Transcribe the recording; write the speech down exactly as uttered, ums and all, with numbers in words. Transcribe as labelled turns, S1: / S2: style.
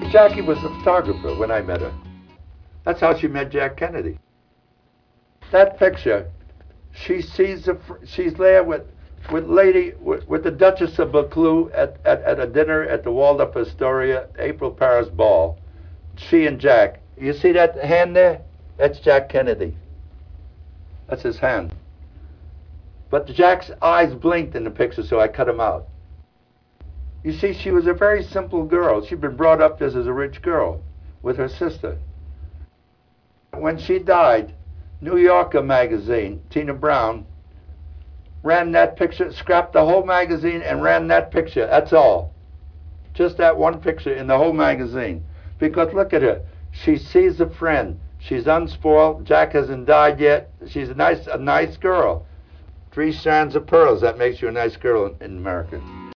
S1: Jackie was a photographer when I met her. That's how she met Jack Kennedy. That picture, she sees the, she's there with with lady with, with the Duchess of Buccleuch at, at, at a dinner at the Waldorf Astoria April Paris ball. She and Jack. You see that hand there? That's Jack Kennedy. That's his hand. But Jack's eyes blinked in the picture, so I cut him out. You see, she was a very simple girl. She'd been brought up just as a rich girl with her sister. When she died, New Yorker magazine, Tina Brown, ran that picture, scrapped the whole magazine and ran that picture. That's all. Just that one picture in the whole magazine. Because look at her. She sees a friend. She's unspoiled. Jack hasn't died yet. She's a nice, a nice girl. Three strands of pearls. That makes you a nice girl in America.